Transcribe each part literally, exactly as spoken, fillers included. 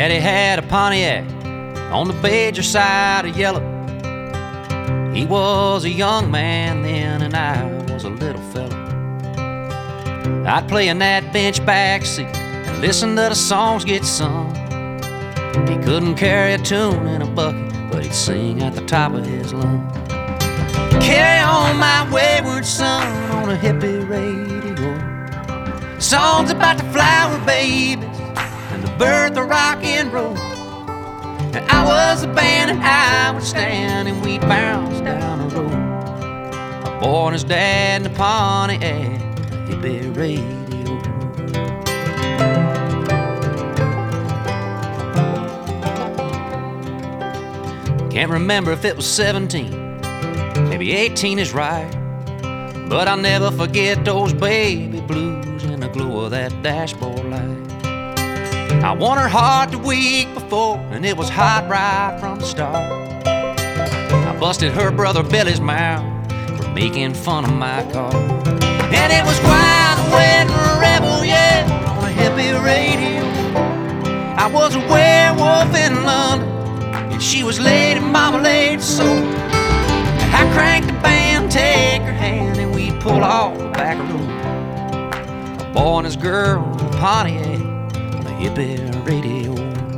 Daddy had a Pontiac on the Bajer side of Yellow. He was a young man then, and I was a little fella. I'd play in that bench backseat and listen to the songs get sung. He couldn't carry a tune in a bucket, but he'd sing at the top of his lungs. Carry on my wayward son on a hippie radio. Songs about the flower babies and the birth of rock and roll. And I was the band and I would stand and we'd bounce down the road. A boy and his dad in the Pontiac, a hippie radio. Can't remember if it was seventeen, maybe eighteen is right, but I'll never forget those baby blues in the glow of that dashboard light. I won her heart the week before, and it was hot right from the start. I busted her brother Billy's mouth for making fun of my car. And it was Wild Wedding Rebel, yeah, on a hippie radio. I was a werewolf in London, and she was Lady Marmalade soul. I cranked the band, take her hand, and we'd pull off the back road. A boy and his girl in a Pontiac on a hippie radio.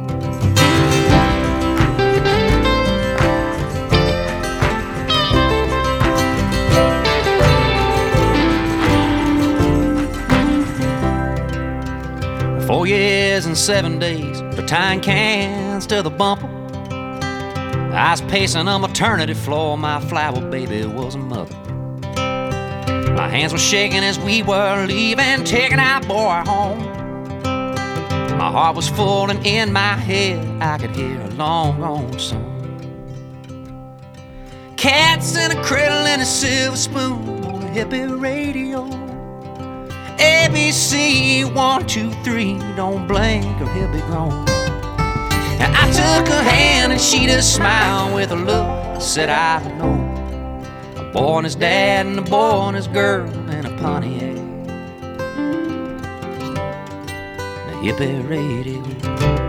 Four years and seven days, the tying cans to the bumper. I was pacing a maternity floor, my flower baby was a mother. My hands were shaking as we were leaving, taking our boy home. My heart was full and in my head I could hear a long gone song. Cats in a cradle and a silver spoon on a hippie radio. A B C, one, two, three, don't blink or he'll be gone. And I took her hand and she just smiled with a look that said I know. A boy and his dad and a boy and his girl in a Pontiac, a hippie radio.